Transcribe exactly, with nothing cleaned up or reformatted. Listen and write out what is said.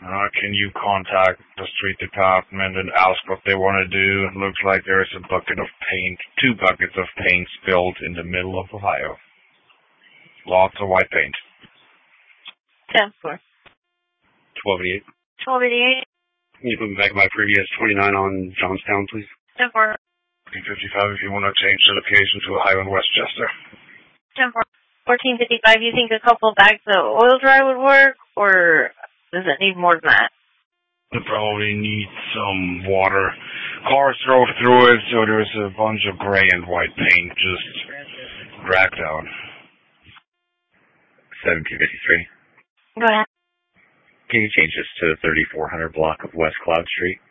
Uh, can you contact the street department and ask what they want to do? It looks like there's a bucket of paint, two buckets of paint spilled in the middle of Ohio. Lots of white paint. ten four. twelve eighty-eight. twelve eighty-eight. Can you put me back my previous twenty-nine on Johnstown, please? ten four. fourteen fifty-five if you want to change the location to Ohio and Westchester. ten four. fourteen fifty-five, you think a couple bags of oil dry would work, or does it need more than that? It probably needs some water. Cars drove through it, so there's a bunch of gray and white paint just dragged out. seventeen fifty-three. Go ahead. Can you change this to the thirty-four hundred block of West Cloud Street?